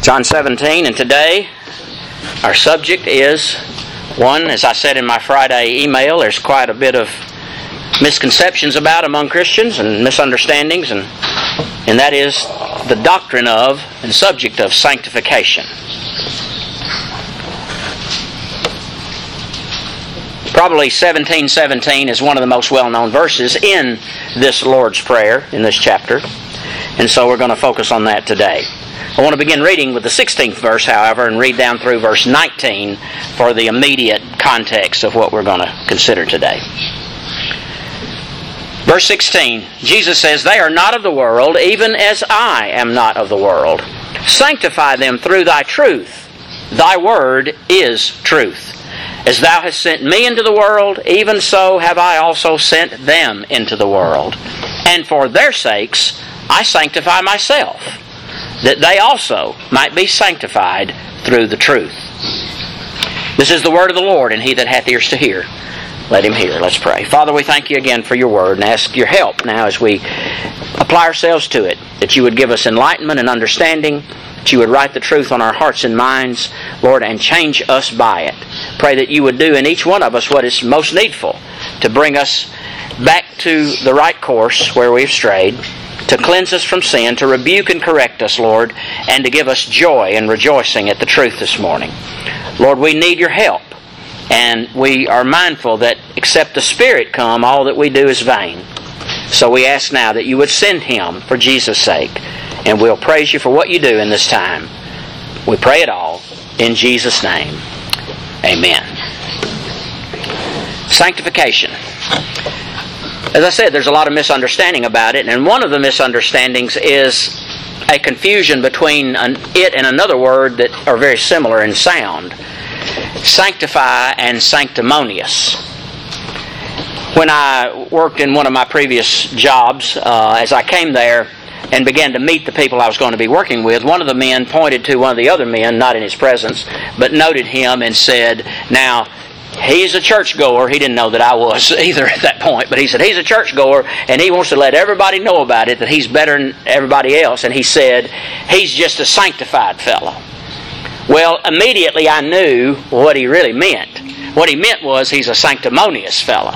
John 17, and today our subject is one, as I said in my Friday email, there's quite a bit of misconceptions about among Christians and misunderstandings, and that is the doctrine of and subject of sanctification. Probably 17:17 is one of the most well-known verses in this Lord's Prayer, in this chapter, and so we're going to focus on that today. I want to begin reading with the 16th verse, however, and read down through verse 19 for the immediate context of what we're going to consider today. Verse 16, Jesus says, "They are not of the world, even as I am not of the world. Sanctify them through thy truth. Thy word is truth. As thou hast sent me into the world, even so have I also sent them into the world. And for their sakes I sanctify myself, that they also might be sanctified through the truth." This is the word of the Lord, and he that hath ears to hear, let him hear. Let's pray. Father, we thank you again for your word and ask your help now as we apply ourselves to it, that you would give us enlightenment and understanding, that you would write the truth on our hearts and minds, Lord, and change us by it. Pray that you would do in each one of us what is most needful to bring us back to the right course where we've strayed, to cleanse us from sin, to rebuke and correct us, Lord, and to give us joy and rejoicing at the truth this morning. Lord, we need your help, and we are mindful that except the Spirit come, all that we do is vain. So we ask now that you would send him for Jesus' sake, and we'll praise you for what you do in this time. We pray it all in Jesus' name. Amen. Sanctification. As I said, there's a lot of misunderstanding about it, and one of the misunderstandings is a confusion between it and another word that are very similar in sound. Sanctify and sanctimonious. When I worked in one of my previous jobs, as I came there and began to meet the people I was going to be working with, one of the men pointed to one of the other men, not in his presence, but noted him and said, "Now, he's a churchgoer." He didn't know that I was either at that point, but he said, "He's a churchgoer, and he wants to let everybody know about it, that he's better than everybody else." And he said, "He's just a sanctified fellow." Well, immediately I knew what he really meant. What he meant was he's a sanctimonious fellow.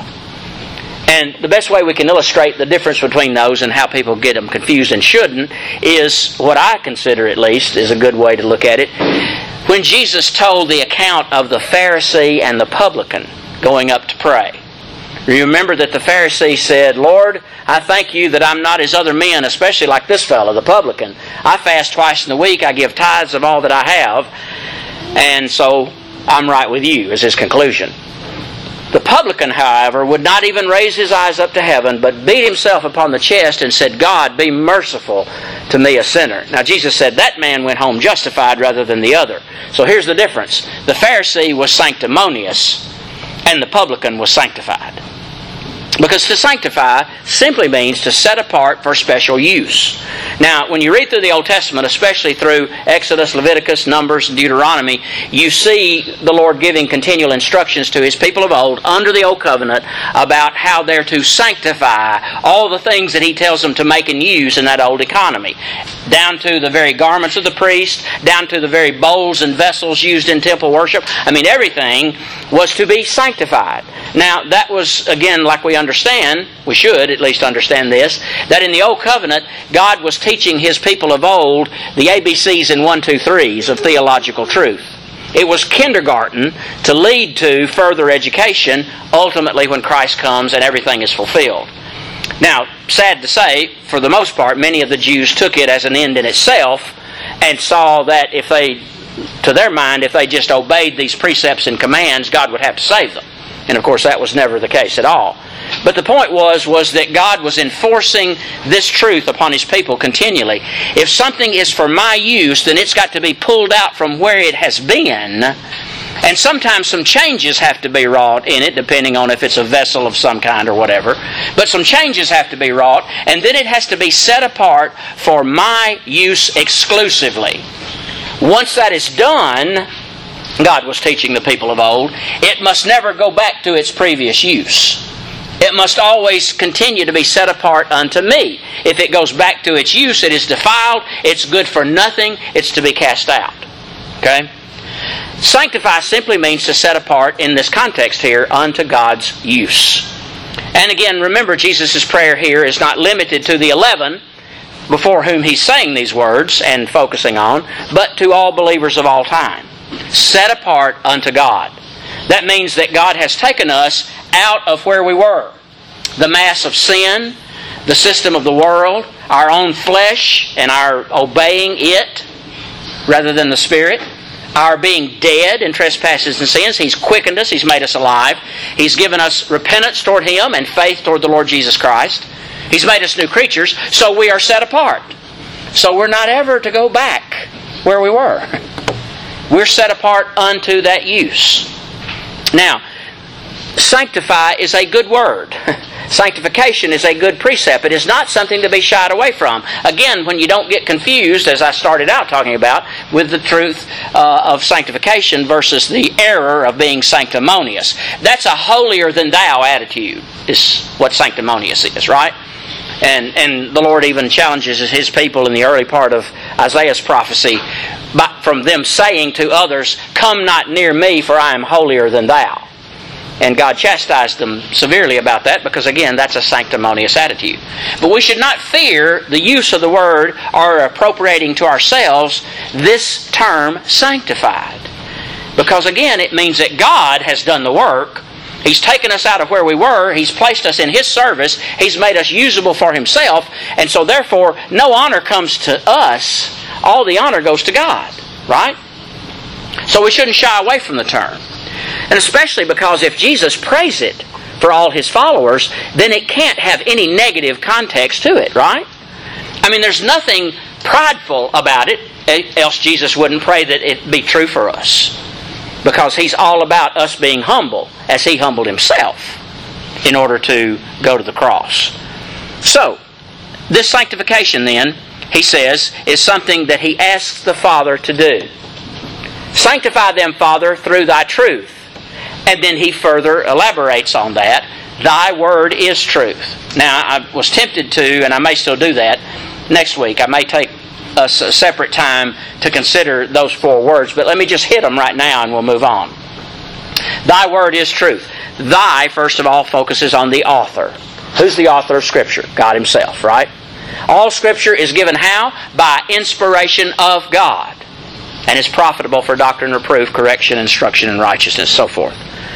And the best way we can illustrate the difference between those and how people get them confused and shouldn't is what I consider, at least, is a good way to look at it. When Jesus told the account of the Pharisee and the publican going up to pray, you remember that the Pharisee said, "Lord, I thank you that I'm not as other men, especially like this fellow, the publican. I fast twice in the week, I give tithes of all that I have, and so I'm right with you," is his conclusion. The publican, however, would not even raise his eyes up to heaven, but beat himself upon the chest and said, "God, be merciful to me, a sinner." Now Jesus said that man went home justified rather than the other. So here's the difference. The Pharisee was sanctimonious, and the publican was sanctified. Because to sanctify simply means to set apart for special use. Now, when you read through the Old Testament, especially through Exodus, Leviticus, Numbers, and Deuteronomy, you see the Lord giving continual instructions to His people of old under the Old Covenant about how they're to sanctify all the things that He tells them to make and use in that old economy. Down to the very garments of the priest, down to the very bowls and vessels used in temple worship. I mean, everything was to be sanctified. Now, that was, again, like we should at least understand this, that in the Old Covenant, God was teaching His people of old the ABCs and 1, 2, 3s of theological truth. It was kindergarten to lead to further education, ultimately when Christ comes and everything is fulfilled. Now, sad to say, for the most part, many of the Jews took it as an end in itself and saw that if they just obeyed these precepts and commands, God would have to save them. And of course, that was never the case at all. But the point was that God was enforcing this truth upon His people continually. If something is for my use, then it's got to be pulled out from where it has been. And sometimes some changes have to be wrought in it, depending on if it's a vessel of some kind or whatever. But some changes have to be wrought, and then it has to be set apart for my use exclusively. Once that is done, God was teaching the people of old, it must never go back to its previous use. It must always continue to be set apart unto me. If it goes back to its use, it is defiled, it's good for nothing, it's to be cast out. Okay? Sanctify simply means to set apart, in this context here, unto God's use. And again, remember, Jesus' prayer here is not limited to the 11 before whom He's saying these words and focusing on, but to all believers of all time. Set apart unto God. That means that God has taken us out of where we were. The mass of sin, the system of the world, our own flesh and our obeying it rather than the Spirit, our being dead in trespasses and sins. He's quickened us. He's made us alive. He's given us repentance toward Him and faith toward the Lord Jesus Christ. He's made us new creatures, so we are set apart. So we're not ever to go back where we were. We're set apart unto that use. Now, sanctify is a good word. Sanctification is a good precept. It is not something to be shied away from. Again, when you don't get confused, as I started out talking about, with the truth of sanctification versus the error of being sanctimonious. That's a holier-than-thou attitude, is what sanctimonious is, right? And the Lord even challenges His people in the early part of Isaiah's prophecy from them saying to others, "Come not near me, for I am holier than thou." And God chastised them severely about that because, again, that's a sanctimonious attitude. But we should not fear the use of the word or appropriating to ourselves this term sanctified. Because, again, it means that God has done the work. He's taken us out of where we were. He's placed us in His service. He's made us usable for Himself. And so, therefore, no honor comes to us. All the honor goes to God. Right? So we shouldn't shy away from the term. And especially because if Jesus prays it for all His followers, then it can't have any negative context to it, right? I mean, there's nothing prideful about it, else Jesus wouldn't pray that it be true for us. Because He's all about us being humble, as He humbled Himself in order to go to the cross. So, this sanctification then, He says, is something that He asks the Father to do. Sanctify them, Father, through Thy truth. And then He further elaborates on that. Thy word is truth. Now, I was tempted to, and I may still do that next week. I may take a separate time to consider those 4 words, but let me just hit them right now and we'll move on. Thy word is truth. Thy, first of all, focuses on the author. Who's the author of Scripture? God Himself, right? All Scripture is given how? By inspiration of God. And is profitable for doctrine, reproof, correction, instruction, and righteousness, so forth.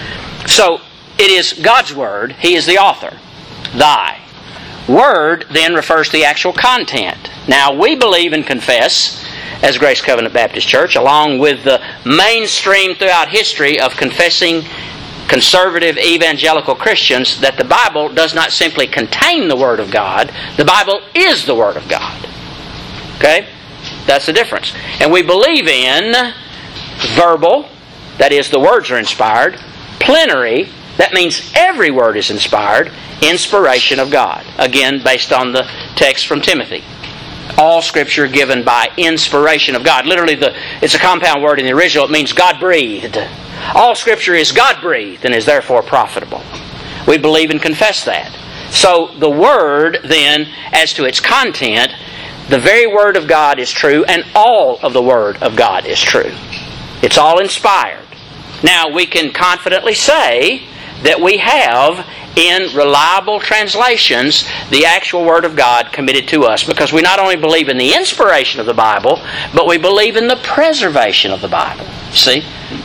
So, it is God's Word. He is the author. Thy. Word then refers to the actual content. Now, we believe and confess, as Grace Covenant Baptist Church, along with the mainstream throughout history of confessing conservative evangelical Christians, that the Bible does not simply contain the Word of God. The Bible is the Word of God. Okay? That's the difference. And we believe in verbal, that is, the words are inspired. Plenary, that means every word is inspired. Inspiration of God. Again, based on the text from Timothy. All Scripture given by inspiration of God. Literally, it's a compound word in the original. It means God-breathed. All Scripture is God-breathed and is therefore profitable. We believe and confess that. So, the Word, then, as to its content, the very Word of God is true, and all of the Word of God is true. It's all inspired. Now, we can confidently say that we have, in reliable translations, the actual Word of God committed to us, because we not only believe in the inspiration of the Bible, but we believe in the preservation of the Bible. See?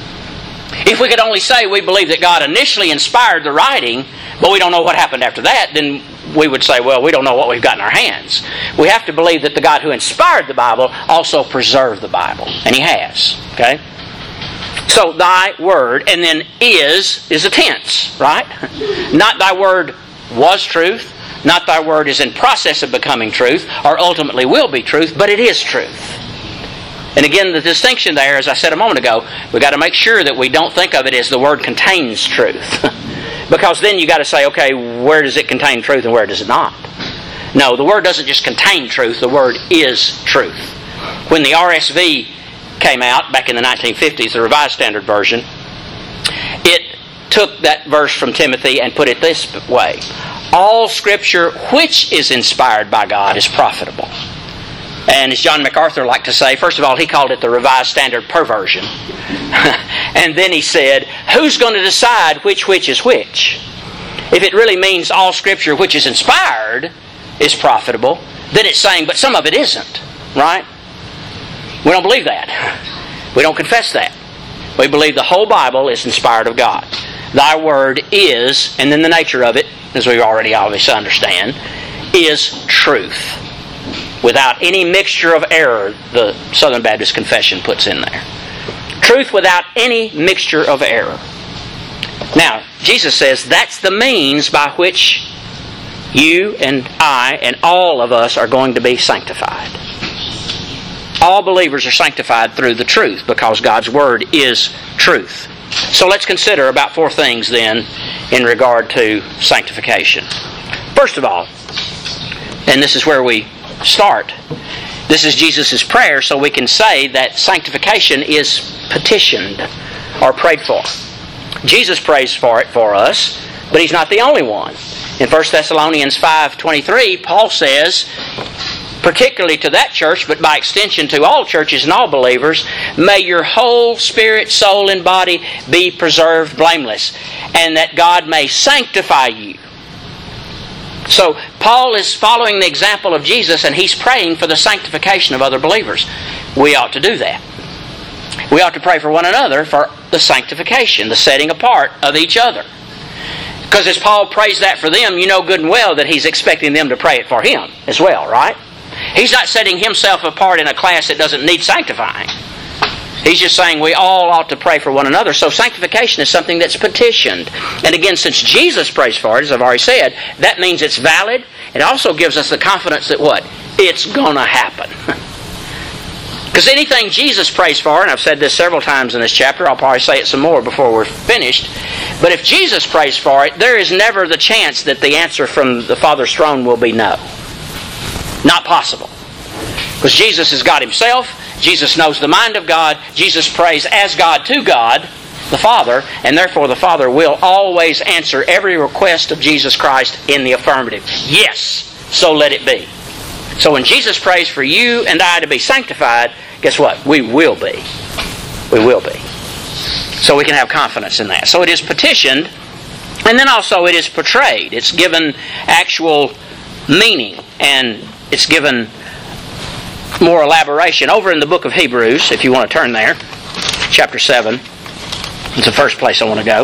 If we could only say we believe that God initially inspired the writing, but we don't know what happened after that, then we would say, well, we don't know what we've got in our hands. We have to believe that the God who inspired the Bible also preserved the Bible. And He has. Okay? So, Thy word, and then is a tense, right? Not Thy word was truth. Not Thy word is in process of becoming truth, or ultimately will be truth, but it is truth. And again, the distinction there, as I said a moment ago, we've got to make sure that we don't think of it as the Word contains truth. Because then you've got to say, okay, where does it contain truth and where does it not? No, the Word doesn't just contain truth, the Word is truth. When the RSV came out back in the 1950s, the Revised Standard Version, it took that verse from Timothy and put it this way. All Scripture which is inspired by God is profitable. And as John MacArthur liked to say, first of all, he called it the Revised Standard Perversion. And then he said, who's going to decide which is which? If it really means all Scripture which is inspired is profitable, then it's saying, but some of it isn't. Right? We don't believe that. We don't confess that. We believe the whole Bible is inspired of God. Thy word is, and then the nature of it, as we already obviously understand, is truth. Without any mixture of error, the Southern Baptist Confession puts in there. Truth without any mixture of error. Now, Jesus says that's the means by which you and I and all of us are going to be sanctified. All believers are sanctified through the truth because God's Word is truth. So let's consider about 4 things then in regard to sanctification. First of all, and this is where we start, this is Jesus' prayer, so we can say that sanctification is petitioned or prayed for. Jesus prays for it for us, but He's not the only one. In 1 Thessalonians 5:23, Paul says, particularly to that church, but by extension to all churches and all believers, may your whole spirit, soul, and body be preserved blameless, and that God may sanctify you. So, Paul is following the example of Jesus, and he's praying for the sanctification of other believers. We ought to do that. We ought to pray for one another for the sanctification, the setting apart of each other. Because as Paul prays that for them, you know good and well that he's expecting them to pray it for him as well, right? He's not setting himself apart in a class that doesn't need sanctifying. He's just saying we all ought to pray for one another. So sanctification is something that's petitioned. And again, since Jesus prays for it, as I've already said, that means it's valid. It also gives us the confidence that what? It's going to happen. Because anything Jesus prays for, and I've said this several times in this chapter, I'll probably say it some more before we're finished, but if Jesus prays for it, there is never the chance that the answer from the Father's throne will be no. Not possible. Because Jesus is God Himself. Jesus knows the mind of God. Jesus prays as God to God, the Father, and therefore the Father will always answer every request of Jesus Christ in the affirmative. Yes, so let it be. So when Jesus prays for you and I to be sanctified, guess what? We will be. We will be. So we can have confidence in that. So it is petitioned, and then also it is portrayed. It's given actual meaning, and it's given more elaboration. Over in the book of Hebrews, if you want to turn there, chapter 7. It's the first place I want to go.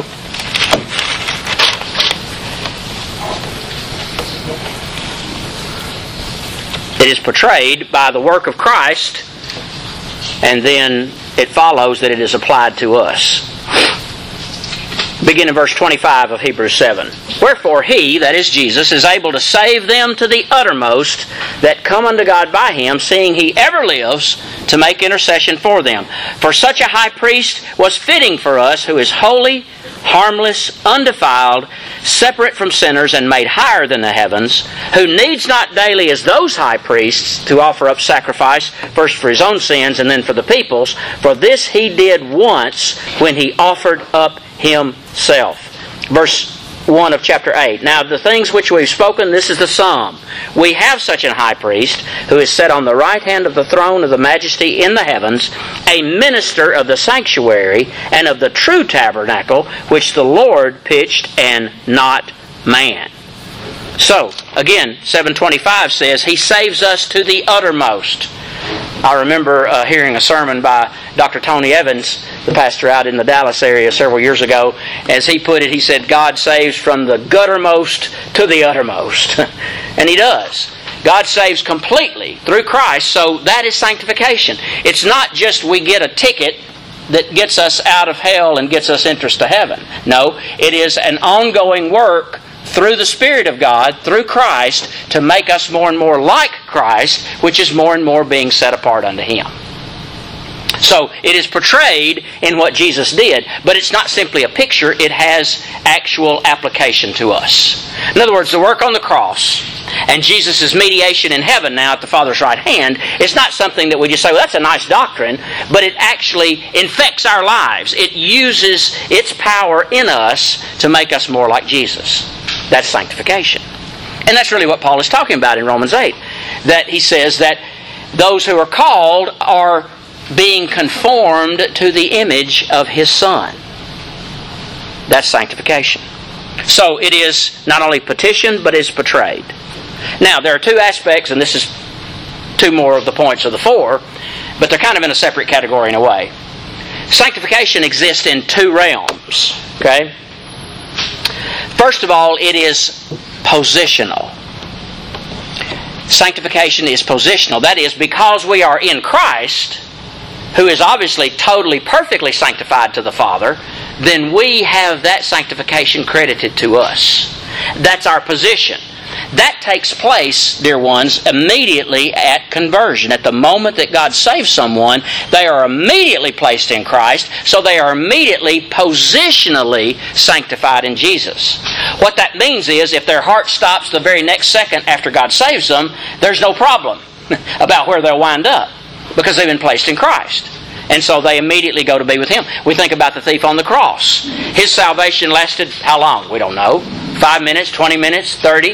It is portrayed by the work of Christ, and then it follows that it is applied to us. Begin in verse 25 of Hebrews 7. Wherefore He, that is Jesus, is able to save them to the uttermost that come unto God by Him, seeing He ever lives to make intercession for them. For such a high priest was fitting for us, who is holy, harmless, undefiled, separate from sinners, and made higher than the heavens, who needs not daily as those high priests to offer up sacrifice, first for His own sins and then for the people's. For this He did once when He offered up Himself. Verse 1 of chapter 8. Now the things which we've spoken, this is the sum. We have such an high priest, who is set on the right hand of the throne of the majesty in the heavens, a minister of the sanctuary and of the true tabernacle, which the Lord pitched and not man. So, again, 7:25 says, He saves us to the uttermost. I remember hearing a sermon by Dr. Tony Evans, the pastor out in the Dallas area several years ago. As he put it, he said, God saves from the guttermost to the uttermost. And He does. God saves completely through Christ, so that is sanctification. It's not just we get a ticket that gets us out of hell and gets us entrance to heaven. No, it is an ongoing work through the Spirit of God, through Christ, to make us more and more like Christ, which is more and more being set apart unto Him. So it is portrayed in what Jesus did, but it's not simply a picture, it has actual application to us. In other words, the work on the cross And Jesus' mediation in heaven now at the Father's right hand is not something that we just say, well, that's a nice doctrine, but it actually infects our lives. It uses its power in us to make us more like Jesus. That's sanctification. And that's really what Paul is talking about in Romans 8. That he says that those who are called are being conformed to the image of His Son. That's sanctification. So it is not only petitioned, but is portrayed. Now, there are two aspects, and this is two more of the points of the four, but they're kind of in a separate category in a way. Sanctification exists in two realms. Okay? First of all, it is positional. Sanctification is positional. That is, because we are in Christ, who is obviously totally, perfectly sanctified to the Father, then we have that sanctification credited to us. That's our position. That takes place, dear ones, immediately at conversion. At the moment that God saves someone, they are immediately placed in Christ, so they are immediately positionally sanctified in Jesus. What that means is, if their heart stops the very next second after God saves them, there's no problem about where they'll wind up, because they've been placed in Christ. And so they immediately go to be with Him. We think about the thief on the cross. His salvation lasted how long? We don't know. 5 minutes, 20 minutes, 30?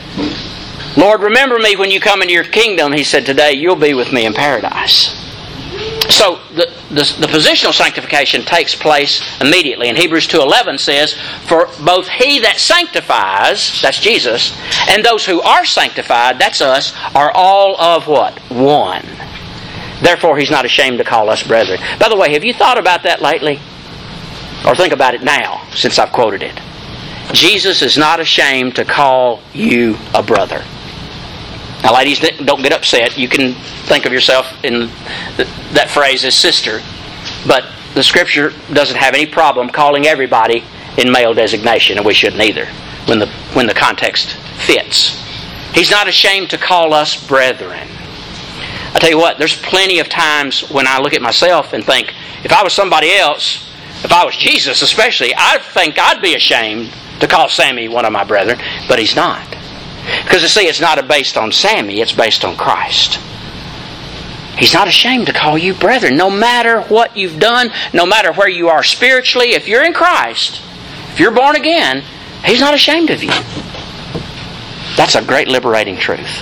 Lord, remember me when you come into your kingdom. He said, today you'll be with me in paradise. So the positional sanctification takes place immediately. And Hebrews 2:11 says, for both He that sanctifies, that's Jesus, and those who are sanctified, that's us, are all of what? One. Therefore, He's not ashamed to call us brethren. By the way, have you thought about that lately? Or think about it now, since I've quoted it. Jesus is not ashamed to call you a brother. Now, ladies, don't get upset. You can think of yourself in that phrase as sister. But the Scripture doesn't have any problem calling everybody in male designation, and we shouldn't either, when the context fits. He's not ashamed to call us brethren. I tell you what, there's plenty of times when I look at myself and think, if I was somebody else, if I was Jesus especially, I think I'd be ashamed to call Sammy one of my brethren, but he's not. Because you see, it's not based on Sammy, it's based on Christ. He's not ashamed to call you brethren, no matter what you've done, no matter where you are spiritually. If you're in Christ, if you're born again, He's not ashamed of you. That's a great liberating truth.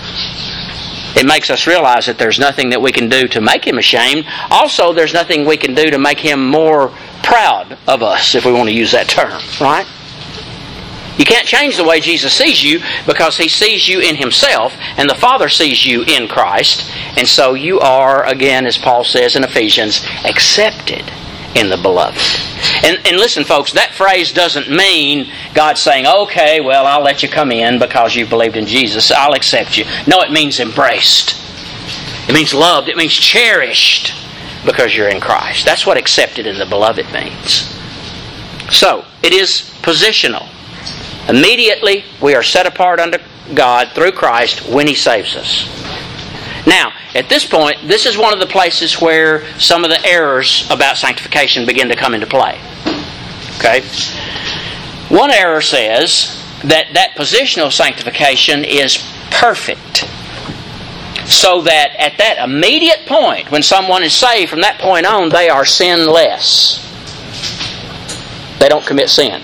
It makes us realize that there's nothing that we can do to make Him ashamed. Also, there's nothing we can do to make Him more proud of us, if we want to use that term, right? You can't change the way Jesus sees you, because He sees you in Himself, and the Father sees you in Christ. And so you are, again, as Paul says in Ephesians, accepted in the Beloved. And listen, folks, that phrase doesn't mean God saying, okay, well, I'll let you come in because you believed in Jesus. I'll accept you. No, it means embraced. It means loved. It means cherished because you're in Christ. That's what accepted in the Beloved means. So, it is positional. Immediately, we are set apart unto God through Christ when He saves us. Now, at this point, this is one of the places where some of the errors about sanctification begin to come into play. Okay? One error says that positional sanctification is perfect. So that at that immediate point, when someone is saved, from that point on, they are sinless. They don't commit sin.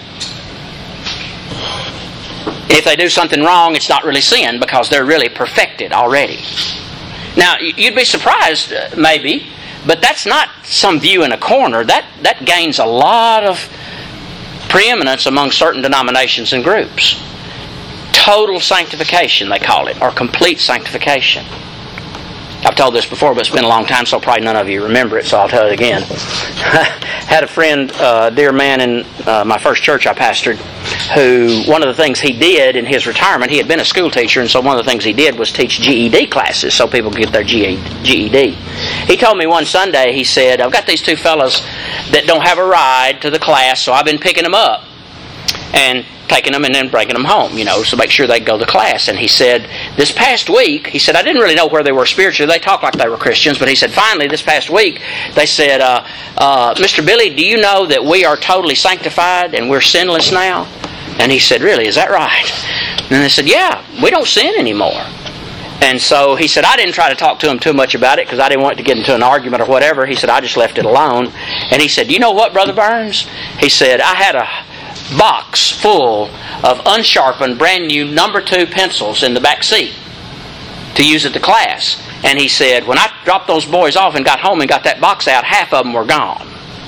If they do something wrong, it's not really sin, because they're really perfected already. Now, you'd be surprised, maybe, but that's not some view in a corner. That gains a lot of preeminence among certain denominations and groups. Total sanctification, they call it, or complete sanctification. I've told this before, but it's been a long time, so probably none of you remember it, so I'll tell it again. I had a friend, a dear man in my first church I pastored, who, one of the things he did in his retirement, he had been a school teacher, and so one of the things he did was teach GED classes so people could get their GED. He told me one Sunday, he said, I've got these two fellows that don't have a ride to the class, so I've been picking them up and taking them and then bringing them home, so make sure they go to class. And he said, this past week, he said, I didn't really know where they were spiritually. They talked like they were Christians, but he said, finally, this past week, they said, Mr. Billy, do you know that we are totally sanctified and we're sinless now? And he said, really, is that right? And they said, yeah, we don't sin anymore. And so he said, I didn't try to talk to him too much about it because I didn't want to get into an argument or whatever. He said, I just left it alone. And he said, you know what, Brother Burns? He said, I had a box full of unsharpened, brand new number 2 pencils in the back seat to use at the class. And he said, when I dropped those boys off and got home and got that box out, half of them were gone.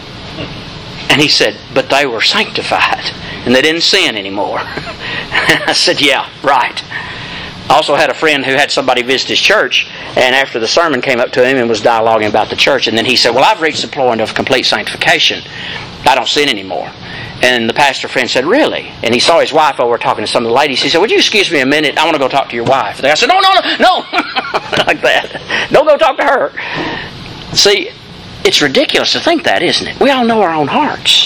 And he said, but they were sanctified and they didn't sin anymore. I said, yeah, right. I also had a friend who had somebody visit his church, and after the sermon came up to him and was dialoguing about the church, and then he said, well, I've reached the point of complete sanctification. I don't sin anymore. And the pastor friend said, really? And he saw his wife over talking to some of the ladies. He said, would you excuse me a minute? I want to go talk to your wife. And I said, no. Like that. Don't go talk to her. See, it's ridiculous to think that, isn't it? We all know our own hearts.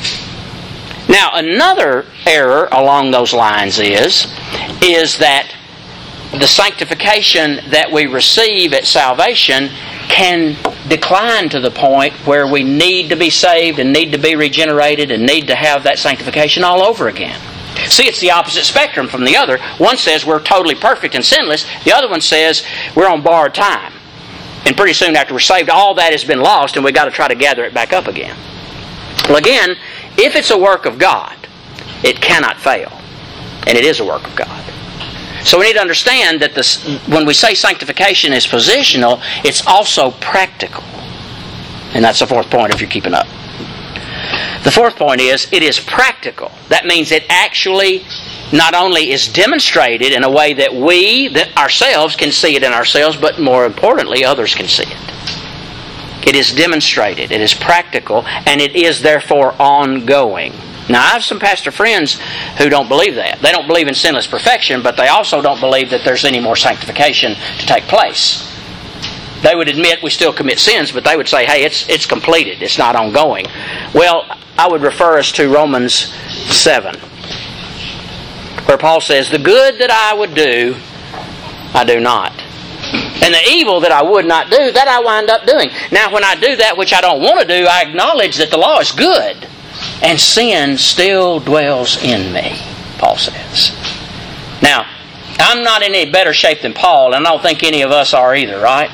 Now, another error along those lines is that the sanctification that we receive at salvation can decline to the point where we need to be saved and need to be regenerated and need to have that sanctification all over again. See, it's the opposite spectrum from the other. One says we're totally perfect and sinless. The other one says we're on borrowed time. And pretty soon after we're saved, all that has been lost and we've got to try to gather it back up again. Well, again, if it's a work of God, it cannot fail. And it is a work of God. So we need to understand that when we say sanctification is positional, it's also practical. And that's the fourth point if you're keeping up. The fourth point is, it is practical. That means it actually not only is demonstrated in a way that we ourselves can see it in ourselves, but more importantly, others can see it. It is demonstrated, it is practical, and it is therefore ongoing. Now, I have some pastor friends who don't believe that. They don't believe in sinless perfection, but they also don't believe that there's any more sanctification to take place. They would admit we still commit sins, but they would say, hey, it's completed. It's not ongoing. Well, I would refer us to Romans 7, where Paul says, the good that I would do, I do not. And the evil that I would not do, that I wind up doing. Now, when I do that which I don't want to do, I acknowledge that the law is good. And sin still dwells in me, Paul says. Now, I'm not in any better shape than Paul, and I don't think any of us are either, right?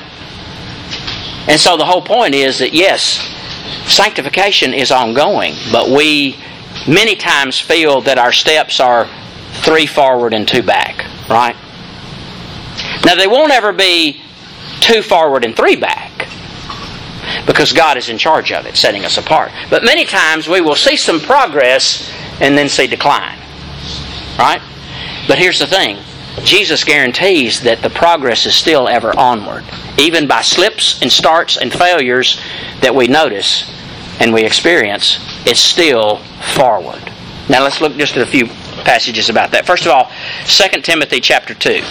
And so the whole point is that, yes, sanctification is ongoing, but we many times feel that our steps are 3 forward and 2 back, right? Now, they won't ever be 2 forward and 3 back, because God is in charge of it, setting us apart. But many times we will see some progress and then see decline. Right? But here's the thing. Jesus guarantees that the progress is still ever onward. Even by slips and starts and failures that we notice and we experience, it's still forward. Now let's look just at a few passages about that. First of all, 2 Timothy chapter 2.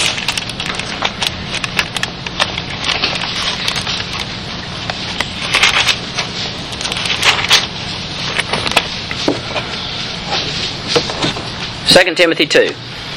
Second Timothy 2,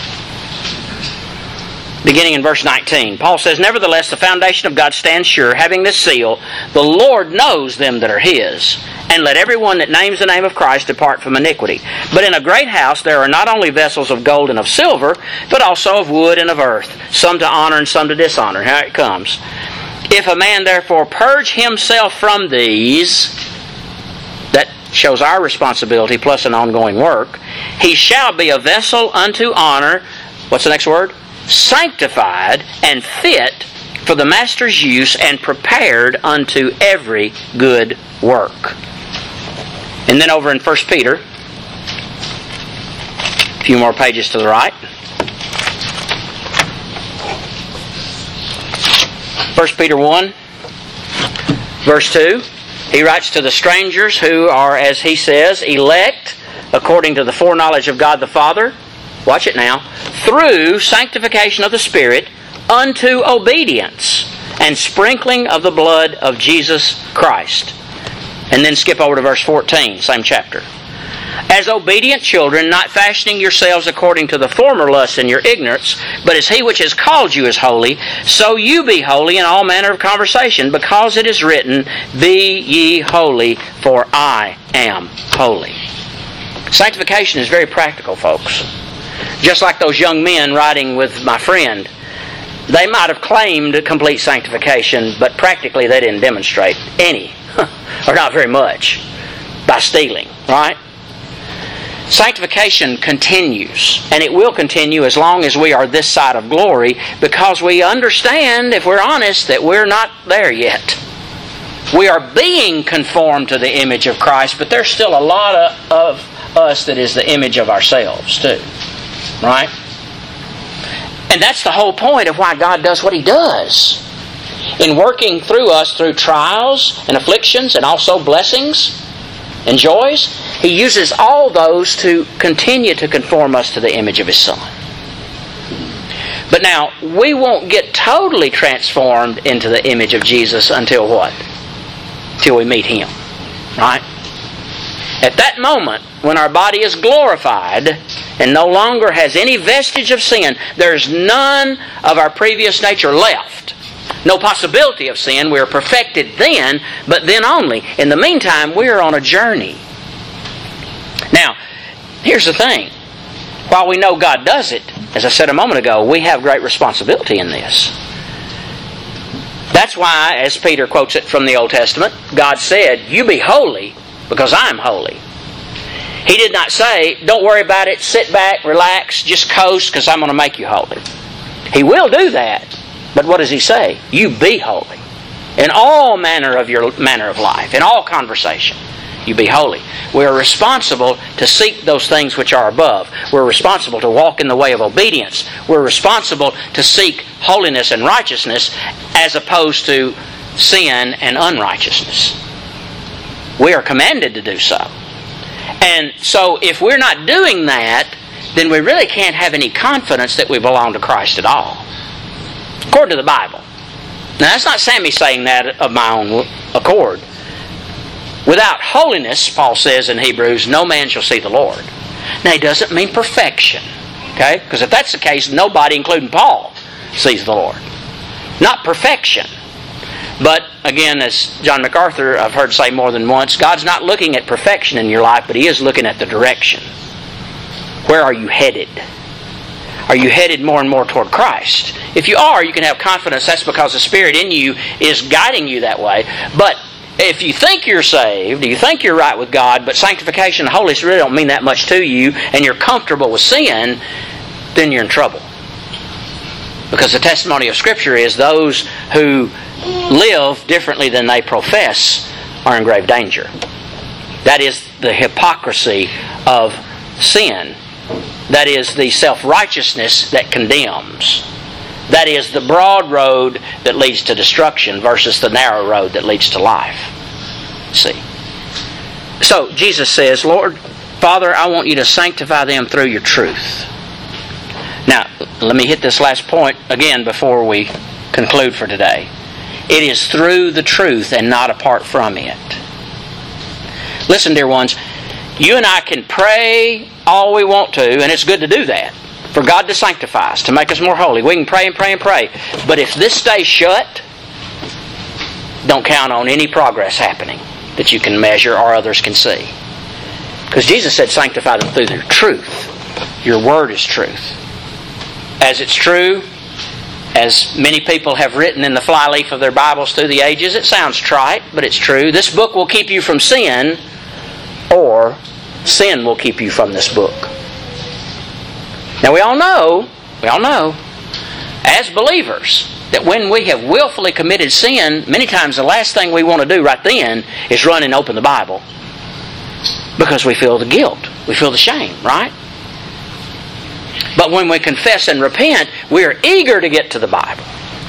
beginning in verse 19. Paul says, nevertheless, the foundation of God stands sure, having this seal, the Lord knows them that are His, and let everyone that names the name of Christ depart from iniquity. But in a great house there are not only vessels of gold and of silver, but also of wood and of earth, some to honor and some to dishonor. Here it comes. If a man therefore purge himself from these, that shows our responsibility plus an ongoing work, he shall be a vessel unto honor. What's the next word? Sanctified and fit for the master's use and prepared unto every good work. And then over in 1 Peter, a few more pages to the right. 1 Peter 1, verse 2. He writes to the strangers who are, as he says, elect according to the foreknowledge of God the Father. Watch it now. Through sanctification of the Spirit unto obedience and sprinkling of the blood of Jesus Christ. And then skip over to verse 14, same chapter. As obedient children, not fashioning yourselves according to the former lusts in your ignorance, but as He which has called you is holy, so you be holy in all manner of conversation, because it is written, be ye holy, for I am holy. Sanctification is very practical, folks. Just like those young men riding with my friend. They might have claimed complete sanctification, but practically they didn't demonstrate any, or not very much, by stealing, right? Sanctification continues, and it will continue as long as we are this side of glory, because we understand, if we're honest, that we're not there yet. We are being conformed to the image of Christ, but there's still a lot of us that is the image of ourselves too, right? And that's the whole point of why God does what He does. In working through us through trials and afflictions and also blessings and joys, He uses all those to continue to conform us to the image of His Son. But now, we won't get totally transformed into the image of Jesus until what? Till we meet Him. Right? At that moment, when our body is glorified and no longer has any vestige of sin, there's none of our previous nature left. No possibility of sin. We are perfected then, but then only. In the meantime, we are on a journey. Now, here's the thing. While we know God does it, as I said a moment ago, we have great responsibility in this. That's why, as Peter quotes it from the Old Testament, God said, "You be holy, because I'm holy." He did not say, "Don't worry about it, sit back, relax, just coast, because I'm going to make you holy." He will do that, but what does He say? You be holy. In all manner of your manner of life, in all conversation, you be holy. We are responsible to seek those things which are above. We're responsible to walk in the way of obedience. We're responsible to seek holiness and righteousness as opposed to sin and unrighteousness. We are commanded to do so. And so if we're not doing that, then we really can't have any confidence that we belong to Christ at all. According to the Bible. Now that's not Sammy saying that of my own accord. Without holiness, Paul says in Hebrews, no man shall see the Lord. Now he doesn't mean perfection. Okay? Because if that's the case, nobody, including Paul, sees the Lord. Not perfection. But, again, as John MacArthur, I've heard say more than once, God's not looking at perfection in your life, but He is looking at the direction. Where are you headed? Are you headed more and more toward Christ? If you are, you can have confidence that's because the Spirit in you is guiding you that way. But if you think you're saved, you think you're right with God, but sanctification and holiness really don't mean that much to you, and you're comfortable with sin, then you're in trouble. Because the testimony of Scripture is those who live differently than they profess are in grave danger. That is the hypocrisy of sin. That is the self-righteousness that condemns. That is the broad road that leads to destruction versus the narrow road that leads to life. See? So Jesus says, Lord, Father, I want you to sanctify them through your truth. Now, let me hit this last point again before we conclude for today. It is through the truth and not apart from it. Listen, dear ones, you and I can pray all we want to, and it's good to do that, for God to sanctify us, to make us more holy. We can pray and pray and pray. But if this stays shut, don't count on any progress happening that you can measure or others can see. Because Jesus said, sanctify them through their truth. Your word is truth. As it's true, as many people have written in the flyleaf of their Bibles through the ages, it sounds trite, but it's true. This book will keep you from sin, or sin will keep you from this book. Now we all know, as believers, that when we have willfully committed sin, many times the last thing we want to do right then is run and open the Bible. Because we feel the guilt. We feel the shame, right? But when we confess and repent, we are eager to get to the Bible.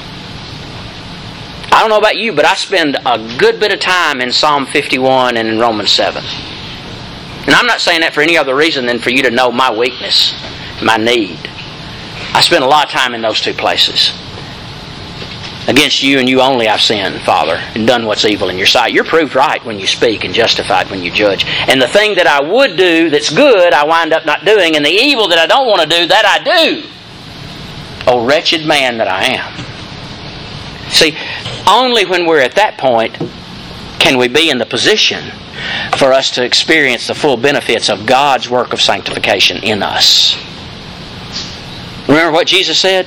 I don't know about you, but I spend a good bit of time in Psalm 51 and in Romans 7. And I'm not saying that for any other reason than for you to know my weakness, my need. I spend a lot of time in those two places. Against you and you only I've sinned, Father, and done what's evil in your sight. You're proved right when you speak and justified when you judge. And the thing that I would do that's good, I wind up not doing. And the evil that I don't want to do, that I do. Oh, wretched man that I am. See, only when we're at that point can we be in the position for us to experience the full benefits of God's work of sanctification in us. Remember what Jesus said?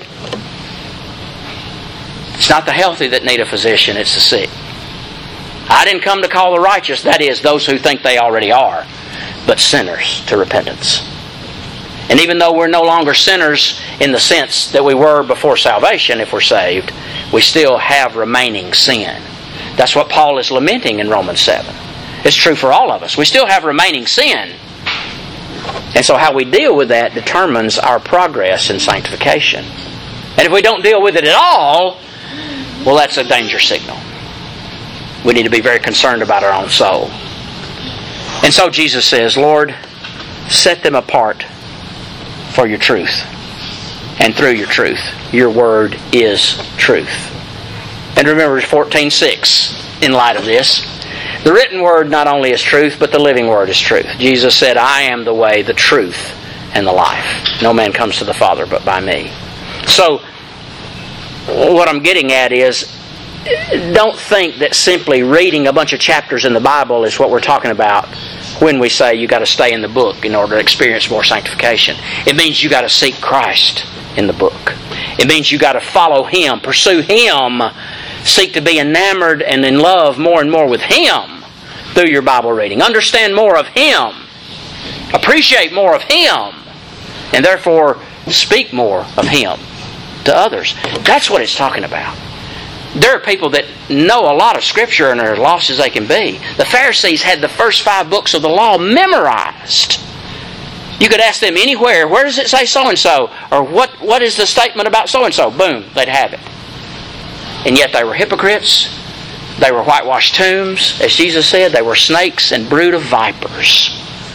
It's not the healthy that need a physician, it's the sick. I didn't come to call the righteous, that is, those who think they already are, but sinners to repentance. And even though we're no longer sinners in the sense that we were before salvation, if we're saved, we still have remaining sin. That's what Paul is lamenting in Romans 7. It's true for all of us. We still have remaining sin. And so how we deal with that determines our progress in sanctification. And if we don't deal with it at all, well, that's a danger signal. We need to be very concerned about our own soul. And so Jesus says, Lord, set them apart for your truth. And through your truth. Your word is truth. And remember 14:6 in light of this. The written word not only is truth, but the living word is truth. Jesus said, I am the way, the truth, and the life. No man comes to the Father but by me. So, what I'm getting at is, don't think that simply reading a bunch of chapters in the Bible is what we're talking about when we say you got to stay in the book in order to experience more sanctification. It means you got to seek Christ in the book. It means you got to follow Him, pursue Him, seek to be enamored and in love more and more with Him through your Bible reading. Understand more of Him. Appreciate more of Him. And therefore speak more of Him to others. That's what it's talking about. There are people that know a lot of Scripture and are as lost as they can be. The Pharisees had the first 5 books of the law memorized. You could ask them anywhere, where does it say so-and-so? Or what is the statement about so-and-so? Boom, they'd have it. And yet they were hypocrites. They were whitewashed tombs. As Jesus said, they were snakes and brood of vipers.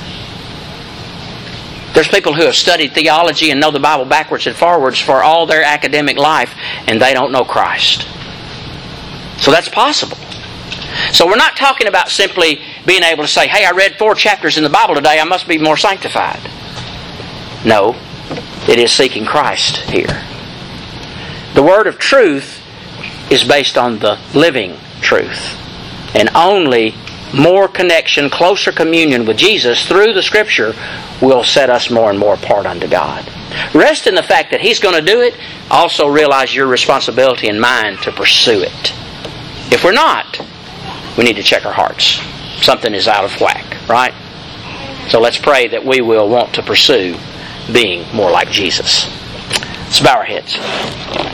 There's people who have studied theology and know the Bible backwards and forwards for all their academic life, and they don't know Christ. So that's possible. So we're not talking about simply being able to say, hey, I read 4 chapters in the Bible today, I must be more sanctified. No, it is seeking Christ here. The word of truth is based on the living truth. And only more connection, closer communion with Jesus through the Scripture will set us more and more apart unto God. Rest in the fact that He's going to do it. Also realize your responsibility and mine to pursue it. If we're not, we need to check our hearts. Something is out of whack, right? So let's pray that we will want to pursue being more like Jesus. Let's bow our heads.